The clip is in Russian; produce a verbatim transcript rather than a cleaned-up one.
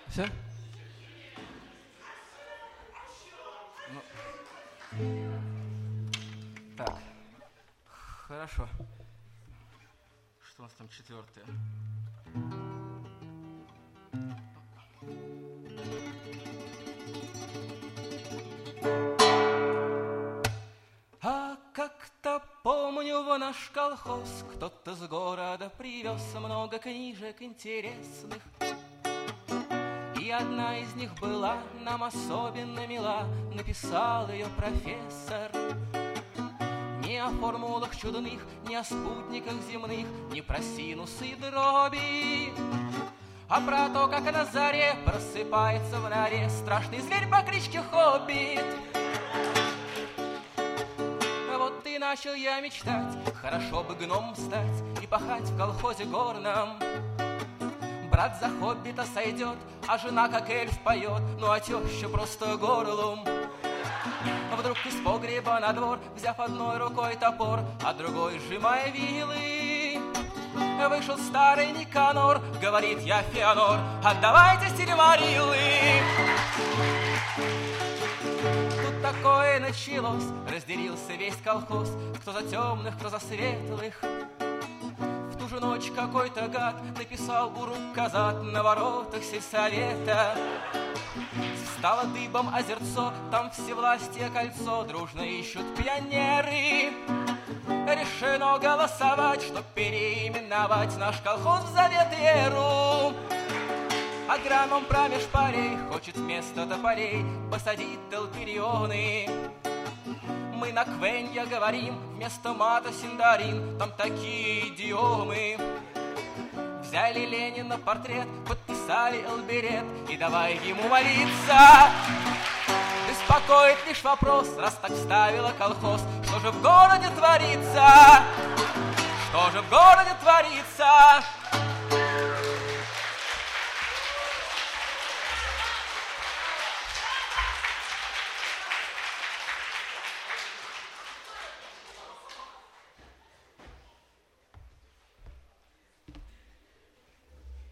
Все? Ну, так, хорошо. Что у нас там четвертое? А как-то помню в наш колхоз кто-то с города привез много книжек интересных. И одна из них была нам особенно мила, написал ее профессор. Не о формулах чудных, не о спутниках земных, не про синусы и дроби, а про то, как на заре просыпается в норе страшный зверь по кличке Хоббит. Вот и начал я мечтать, хорошо бы гномом стать и пахать в колхозе горном. Брат за хоббита сойдет, а жена как эльф поет, ну а теща просто горлом. Вдруг из погреба на двор, взяв одной рукой топор, а другой сжимая вилы, вышел старый Никанор, говорит: я Феонор, отдавайте сильмариллы. Тут такое началось, разделился весь колхоз, кто за темных, кто за светлых. В ту же ночь какой-то гад написал урок-казат на воротах сельсовета. Стало дыбом озерцо, там всевластие кольцо, дружно ищут пионеры. Решено голосовать, чтоб переименовать наш колхоз в Заветеру. Агроном промеж полей хочет вместо тополей посадить толперионы. Мы на квенья говорим, вместо мата синдарин, там такие идиомы. Взяли Ленина портрет, подписали Элберет, и давай ему молиться. Беспокоит лишь вопрос, раз так вставила колхоз, что же в городе творится? Что же в городе творится?